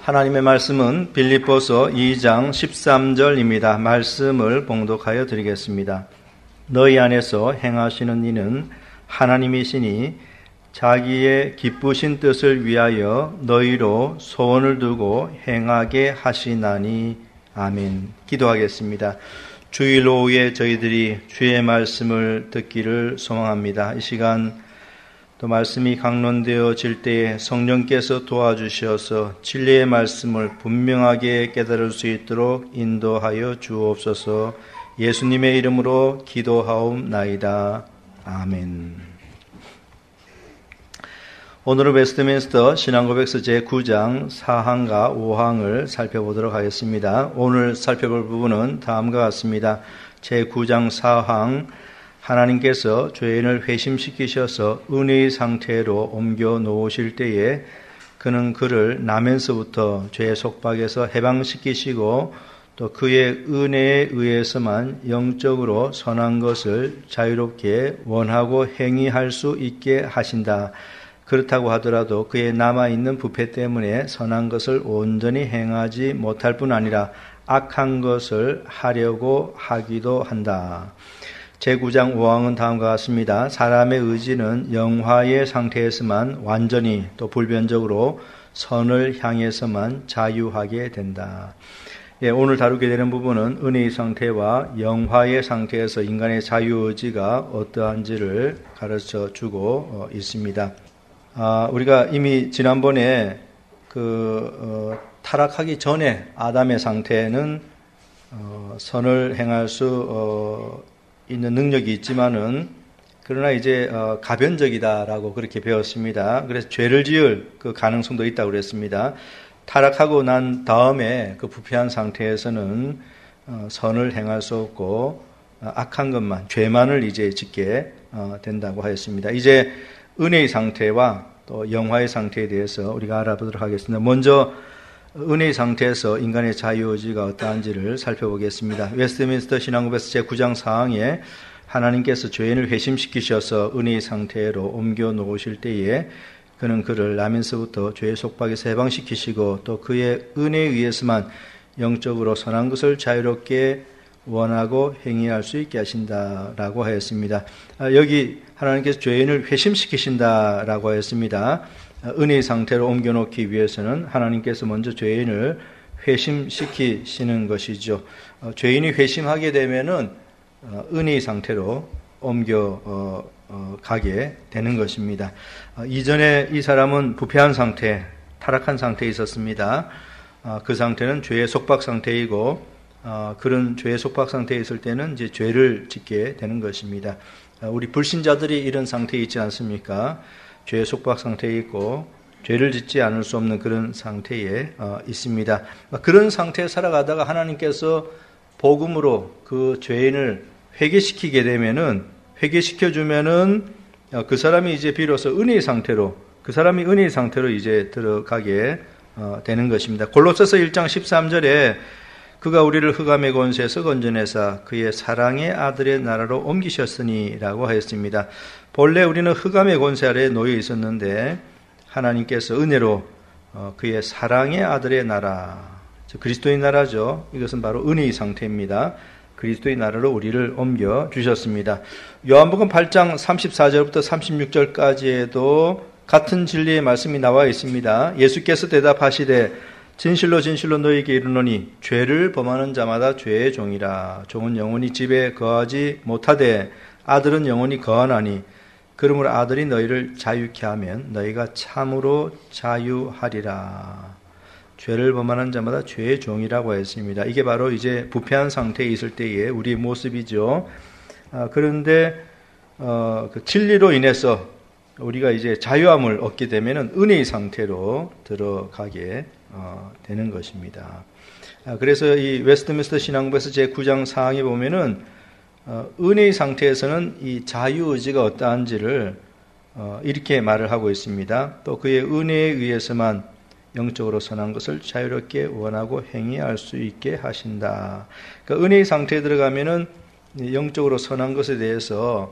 하나님의 말씀은 빌립보서 2장 13절입니다. 말씀을 봉독하여 드리겠습니다. 너희 안에서 행하시는 이는 하나님이시니 자기의 기쁘신 뜻을 위하여 너희로 소원을 두고 행하게 하시나니. 아멘. 기도하겠습니다. 주일 오후에 저희들이 주의 말씀을 듣기를 소망합니다. 이 시간 또 말씀이 강론되어질 때에 성령께서 도와주셔서 진리의 말씀을 분명하게 깨달을 수 있도록 인도하여 주옵소서. 예수님의 이름으로 기도하옵나이다. 아멘. 오늘은 웨스트민스터 신앙고백서 제9장 4항과 5항을 살펴보도록 하겠습니다. 오늘 살펴볼 부분은 다음과 같습니다. 제9장 4항, 하나님께서 죄인을 회심시키셔서 은혜의 상태로 옮겨 놓으실 때에 그는 그를 나면서부터 죄의 속박에서 해방시키시고 또 그의 은혜에 의해서만 영적으로 선한 것을 자유롭게 원하고 행위할 수 있게 하신다. 그렇다고 하더라도 그의 남아있는 부패 때문에 선한 것을 온전히 행하지 못할 뿐 아니라 악한 것을 하려고 하기도 한다. 제9장 5항은 다음과 같습니다. 사람의 의지는 영화의 상태에서만 완전히 또 불변적으로 선을 향해서만 자유하게 된다. 오늘 다루게 되는 부분은 은혜의 상태와 영화의 상태에서 인간의 자유의지가 어떠한지를 가르쳐 주고 있습니다. 우리가 이미 지난번에 타락하기 전에 아담의 상태는 선을 행할 수 있는 능력이 있지만은 그러나 이제 가변적이다라고 그렇게 배웠습니다. 그래서 죄를 지을 그 가능성도 있다고 그랬습니다. 타락하고 난 다음에 그 부패한 상태에서는 선을 행할 수 없고 악한 것만, 죄만을 이제 짓게 된다고 하였습니다. 이제 은혜의 상태와 또 영화의 상태에 대해서 우리가 알아보도록 하겠습니다. 먼저 은혜의 상태에서 인간의 자유의지가 어떠한지를 살펴보겠습니다. 웨스트민스터 신앙고백서 제9장 4항에 하나님께서 죄인을 회심시키셔서 은혜의 상태로 옮겨 놓으실 때에 그는 그를 나면서부터 죄의 속박에서 해방시키시고 또 그의 은혜에 의해서만 영적으로 선한 것을 자유롭게 원하고 행위할 수 있게 하신다라고 하였습니다. 여기 하나님께서 죄인을 회심시키신다라고 하였습니다. 은혜의 상태로 옮겨놓기 위해서는 하나님께서 먼저 죄인을 회심시키시는 것이죠. 죄인이 회심하게 되면은 은혜의 상태로 옮겨가게 되는 것입니다. 이전에 이 사람은 부패한 상태, 타락한 상태에 있었습니다. 그 상태는 죄의 속박 상태이고 그런 죄의 속박 상태에 있을 때는 이제 죄를 짓게 되는 것입니다. 우리 불신자들이 이런 상태에 있지 않습니까? 죄의 속박 상태에 있고 죄를 짓지 않을 수 없는 그런 상태에 있습니다. 그런 상태에 살아가다가 하나님께서 복음으로 그 죄인을 회개시키게 되면은 회개시켜주면은 그 사람이 이제 비로소 은혜의 상태로 그 사람이 은혜의 상태로 이제 들어가게 되는 것입니다. 골로새서 1장 13절에 그가 우리를 흑암의 권세에서 건져내사 그의 사랑의 아들의 나라로 옮기셨으니라고 하였습니다. 본래 우리는 흑암의 권세 아래에 놓여 있었는데 하나님께서 은혜로 그의 사랑의 아들의 나라, 그리스도의 나라죠. 이것은 바로 은혜의 상태입니다. 그리스도의 나라로 우리를 옮겨주셨습니다. 요한복음 8장 34절부터 36절까지에도 같은 진리의 말씀이 나와 있습니다. 예수께서 대답하시되 진실로 진실로 너희에게 이르노니 죄를 범하는 자마다 죄의 종이라. 종은 영원히 집에 거하지 못하되 아들은 영원히 거하나니 그러므로 아들이 너희를 자유케 하면 너희가 참으로 자유하리라. 죄를 범하는 자마다 죄의 종이라고 했습니다. 이게 바로 이제 부패한 상태에 있을 때의 우리의 모습이죠. 그런데 그 진리로 인해서 우리가 이제 자유함을 얻게 되면은 은혜의 상태로 들어가게 되는 것입니다. 그래서 이 웨스트민스터 신앙고백서 제9장 4항에 보면은 은혜의 상태에서는 이 자유의지가 어떠한지를 이렇게 말을 하고 있습니다. 또 그의 은혜에 의해서만 영적으로 선한 것을 자유롭게 원하고 행위할 수 있게 하신다. 그러니까 은혜의 상태에 들어가면은 영적으로 선한 것에 대해서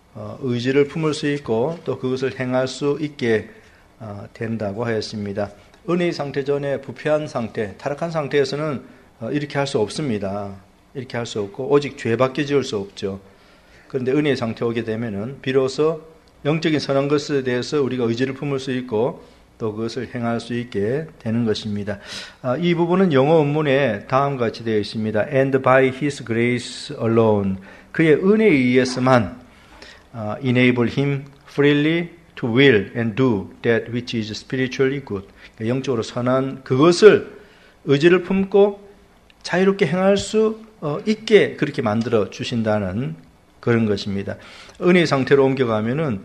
의지를 품을 수 있고 또 그것을 행할 수 있게 된다고 하였습니다. 은혜의 상태 전에 부패한 상태, 타락한 상태에서는 이렇게 할 수 없습니다. 이렇게 할 수 없고 오직 죄밖에 지을 수 없죠. 그런데 은혜의 상태에 오게 되면은 비로소 영적인 선한 것에 대해서 우리가 의지를 품을 수 있고 또 그것을 행할 수 있게 되는 것입니다. 이 부분은 영어 원문에 다음과 같이 되어 있습니다. And by His grace alone, 그의 은혜에 의해서만 enable him freely to will and do that which is spiritually good. 영적으로 선한 그것을 의지를 품고 자유롭게 행할 수 있게 그렇게 만들어 주신다는 그런 것입니다. 은혜의 상태로 옮겨가면은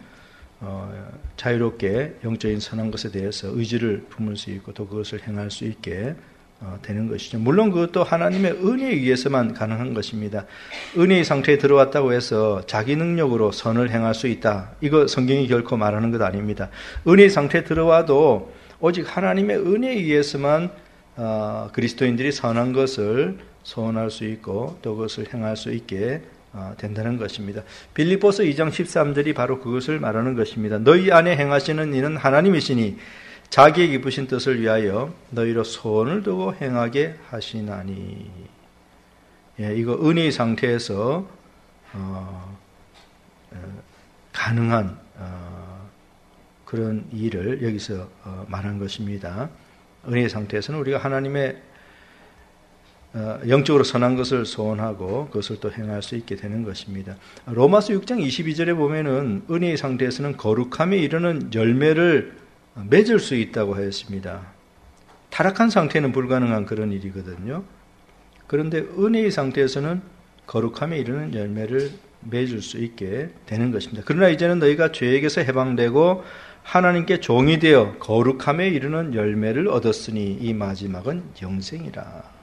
자유롭게 영적인 선한 것에 대해서 의지를 품을 수 있고 또 그것을 행할 수 있게 되는 것이죠. 물론 그것도 하나님의 은혜에 의해서만 가능한 것입니다. 은혜의 상태에 들어왔다고 해서 자기 능력으로 선을 행할 수 있다. 이거 성경이 결코 말하는 것 아닙니다. 은혜의 상태에 들어와도 오직 하나님의 은혜에 의해서만 그리스도인들이 선한 것을 소원할 수 있고 또 그것을 행할 수 있게 된다는 것입니다. 빌립보서 2장 13절이 바로 그것을 말하는 것입니다. 너희 안에 행하시는 이는 하나님이시니 자기의 기쁘신 뜻을 위하여 너희로 소원을 두고 행하게 하시나니. 이거 은혜의 상태에서 가능한 그런 일을 여기서 말한 것입니다. 은혜의 상태에서는 우리가 하나님의 영적으로 선한 것을 소원하고 그것을 또 행할 수 있게 되는 것입니다. 로마서 6장 22절에 보면은 은혜의 상태에서는 거룩함에 이르는 열매를 맺을 수 있다고 하였습니다. 타락한 상태는 불가능한 그런 일이거든요. 그런데 은혜의 상태에서는 거룩함에 이르는 열매를 맺을 수 있게 되는 것입니다. 그러나 이제는 너희가 죄에게서 해방되고 하나님께 종이 되어 거룩함에 이르는 열매를 얻었으니 이 마지막은 영생이라.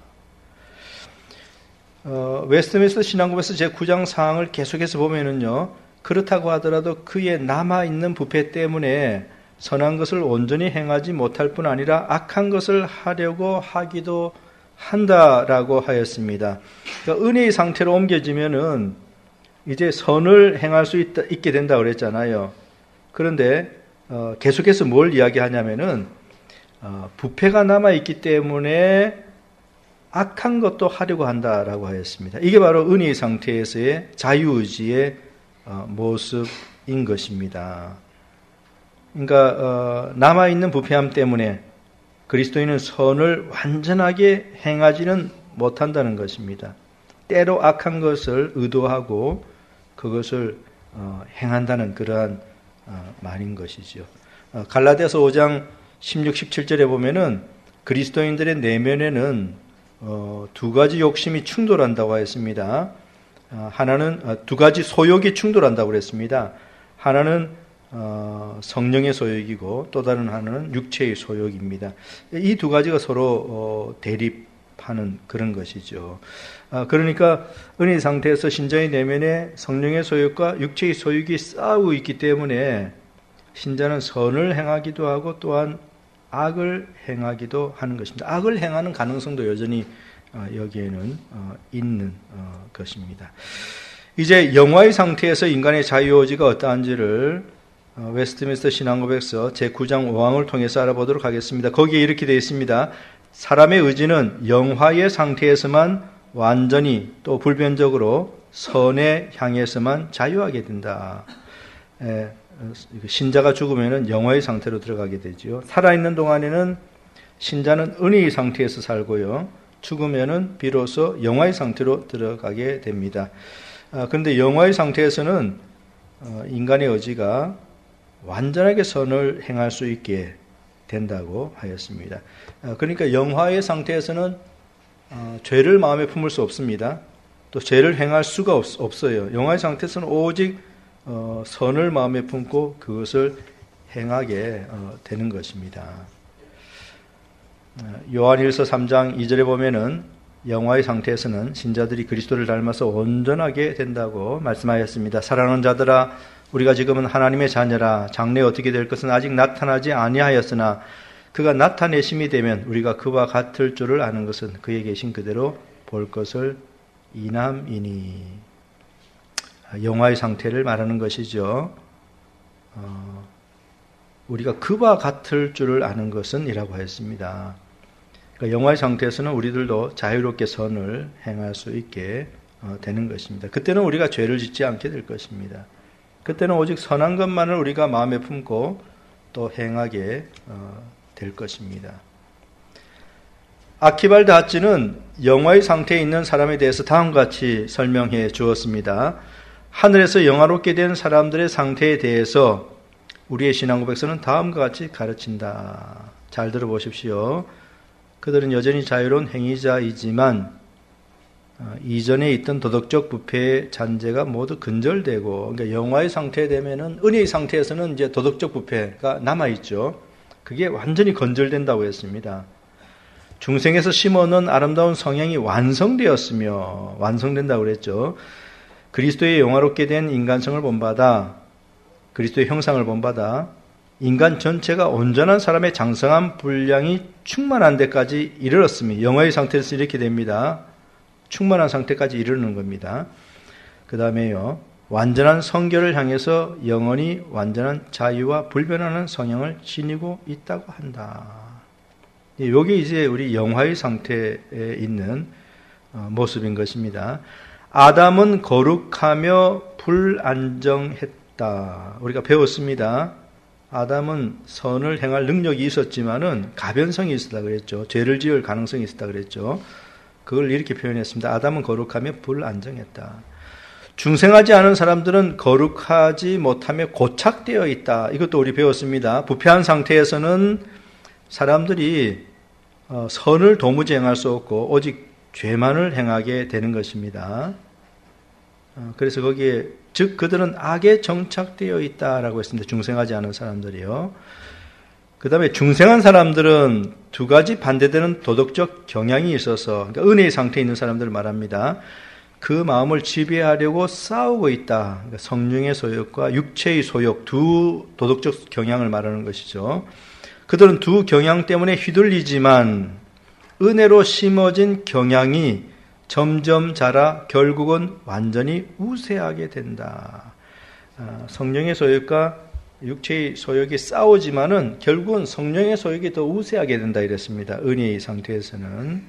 웨스트민스터 신앙법에서 제9장 사항을 계속해서 보면은요, 그렇다고 하더라도 그의 남아있는 부패 때문에 선한 것을 온전히 행하지 못할 뿐 아니라 악한 것을 하려고 하기도 한다라고 하였습니다. 그러니까 은혜의 상태로 옮겨지면은 이제 선을 행할 수 있게 된다고 그랬잖아요. 그런데 계속해서 뭘 이야기하냐면은 부패가 남아있기 때문에 악한 것도 하려고 한다라고 하였습니다. 이게 바로 은혜의 상태에서의 자유의지의 모습인 것입니다. 그러니까 남아있는 부패함 때문에 그리스도인은 선을 완전하게 행하지는 못한다는 것입니다. 때로 악한 것을 의도하고 그것을 행한다는 그러한 말인 것이죠. 갈라디아서 5장 16, 17절에 보면은 그리스도인들의 내면에는 두 가지 욕심이 충돌한다고 했습니다. 하나는 두 가지 소욕이 충돌한다고 그랬습니다. 하나는 성령의 소욕이고 또 다른 하나는 육체의 소욕입니다. 이 두 가지가 서로 대립하는 그런 것이죠. 그러니까 은혜 상태에서 신자의 내면에 성령의 소욕과 육체의 소욕이 싸우고 있기 때문에 신자는 선을 행하기도 하고 또한 악을 행하기도 하는 것입니다. 악을 행하는 가능성도 여전히 여기에는 있는 것입니다. 이제 영화의 상태에서 인간의 자유의지가 어떠한지를 웨스트민스터 신앙고백서 제9장 5항을 통해서 알아보도록 하겠습니다. 거기에 이렇게 되어 있습니다. 사람의 의지는 영화의 상태에서만 완전히 또 불변적으로 선에 향해서만 자유하게 된다. 신자가 죽으면 영화의 상태로 들어가게 되죠. 살아있는 동안에는 신자는 은혜의 상태에서 살고요. 죽으면 비로소 영화의 상태로 들어가게 됩니다. 그런데 영화의 상태에서는 인간의 의지가 완전하게 선을 행할 수 있게 된다고 하였습니다. 그러니까 영화의 상태에서는 죄를 마음에 품을 수 없습니다. 또 죄를 행할 수가 없어요. 영화의 상태에서는 오직 선을 마음에 품고 그것을 행하게 되는 것입니다. 요한일서 3장 2절에 보면은 영화의 상태에서는 신자들이 그리스도를 닮아서 온전하게 된다고 말씀하였습니다. 사랑하는 자들아, 우리가 지금은 하나님의 자녀라. 장래에 어떻게 될 것은 아직 나타나지 아니하였으나 그가 나타내심이 되면 우리가 그와 같을 줄을 아는 것은 그에 계신 그대로 볼 것을 이남이니. 영화의 상태를 말하는 것이죠. 우리가 그와 같을 줄을 아는 것은 이라고 하였습니다. 그러니까 영화의 상태에서는 우리들도 자유롭게 선을 행할 수 있게 되는 것입니다. 그때는 우리가 죄를 짓지 않게 될 것입니다. 그때는 오직 선한 것만을 우리가 마음에 품고 또 행하게 될 것입니다. 아키발드 핫지는 영화의 상태에 있는 사람에 대해서 다음과 같이 설명해 주었습니다. 하늘에서 영화롭게 된 사람들의 상태에 대해서 우리의 신앙 고백서는 다음과 같이 가르친다. 잘 들어보십시오. 그들은 여전히 자유로운 행위자이지만 이전에 있던 도덕적 부패의 잔재가 모두 근절되고, 그러니까 영화의 상태에 되면은 은혜의 상태에서는 이제 도덕적 부패가 남아있죠. 그게 완전히 건절된다고 했습니다. 중생에서 심어놓은 아름다운 성향이 완성되었으며, 완성된다고 그랬죠. 그리스도의 영화롭게 된 인간성을 본받아, 그리스도의 형상을 본받아, 인간 전체가 온전한 사람의 장성한 분량이 충만한 데까지 이르렀으며, 영화의 상태에서 이렇게 됩니다. 충만한 상태까지 이르는 겁니다. 그 다음에요, 완전한 성결을 향해서 영원히 완전한 자유와 불변하는 성향을 지니고 있다고 한다. 이게 이제 우리 영화의 상태에 있는 모습인 것입니다. 아담은 거룩하며 불안정했다. 우리가 배웠습니다. 아담은 선을 행할 능력이 있었지만은 가변성이 있었다 그랬죠. 죄를 지을 가능성이 있었다 그랬죠. 그걸 이렇게 표현했습니다. 아담은 거룩하며 불안정했다. 중생하지 않은 사람들은 거룩하지 못하며 고착되어 있다. 이것도 우리 배웠습니다. 부패한 상태에서는 사람들이 선을 도무지 행할 수 없고 오직 죄만을 행하게 되는 것입니다. 그래서 거기에 즉 그들은 악에 정착되어 있다라고 했습니다. 중생하지 않은 사람들이요. 그 다음에 중생한 사람들은 두 가지 반대되는 도덕적 경향이 있어서, 그러니까 은혜의 상태에 있는 사람들을 말합니다. 그 마음을 지배하려고 싸우고 있다. 그러니까 성령의 소욕과 육체의 소욕, 두 도덕적 경향을 말하는 것이죠. 그들은 두 경향 때문에 휘둘리지만 은혜로 심어진 경향이 점점 자라 결국은 완전히 우세하게 된다. 성령의 소욕과 육체의 소욕이 싸우지만은 결국은 성령의 소욕이 더 우세하게 된다 이랬습니다. 은혜의 상태에서는.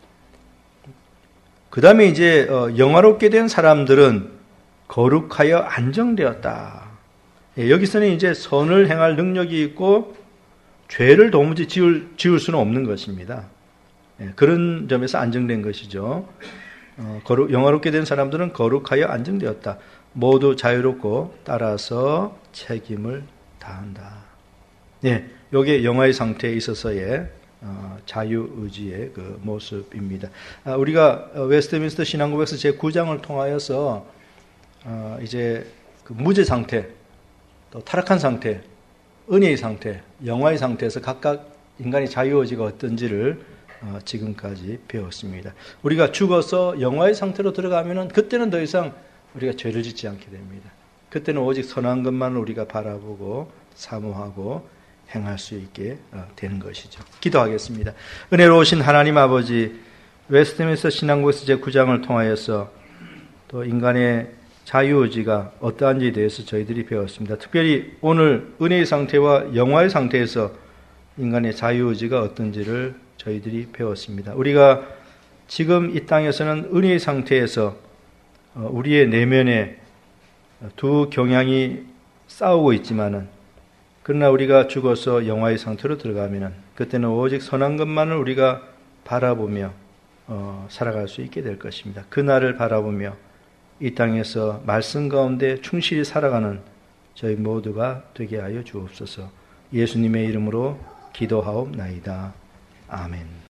그 다음에 이제 영화롭게 된 사람들은 거룩하여 안정되었다. 여기서는 이제 선을 행할 능력이 있고 죄를 도무지 지을 수는 없는 것입니다. 그런 점에서 안정된 것이죠. 영화롭게 된 사람들은 거룩하여 안정되었다. 모두 자유롭고 따라서 책임을 다한다. 이게 영화의 상태에 있어서의 자유의지의 그 모습입니다. 우리가 웨스트민스터 신앙고백서 제9장을 통하여서 이제 그 무죄 상태, 또 타락한 상태, 은혜의 상태, 영화의 상태에서 각각 인간의 자유의지가 어떤지를 지금까지 배웠습니다. 우리가 죽어서 영화의 상태로 들어가면은 그때는 더 이상 우리가 죄를 짓지 않게 됩니다. 그때는 오직 선한 것만 우리가 바라보고 사모하고 행할 수 있게 되는 것이죠. 기도하겠습니다. 은혜로우신 하나님 아버지, 웨스트민스터 신앙고백서 제9장을 통하여서 또 인간의 자유의지가 어떠한지에 대해서 저희들이 배웠습니다. 특별히 오늘 은혜의 상태와 영화의 상태에서 인간의 자유의지가 어떤지를 저희들이 배웠습니다. 우리가 지금 이 땅에서는 은혜의 상태에서 우리의 내면에 두 경향이 싸우고 있지만은, 그러나 우리가 죽어서 영화의 상태로 들어가면은 그때는 오직 선한 것만을 우리가 바라보며 살아갈 수 있게 될 것입니다. 그날을 바라보며 이 땅에서 말씀 가운데 충실히 살아가는 저희 모두가 되게 하여 주옵소서. 예수님의 이름으로 기도하옵나이다. 아멘.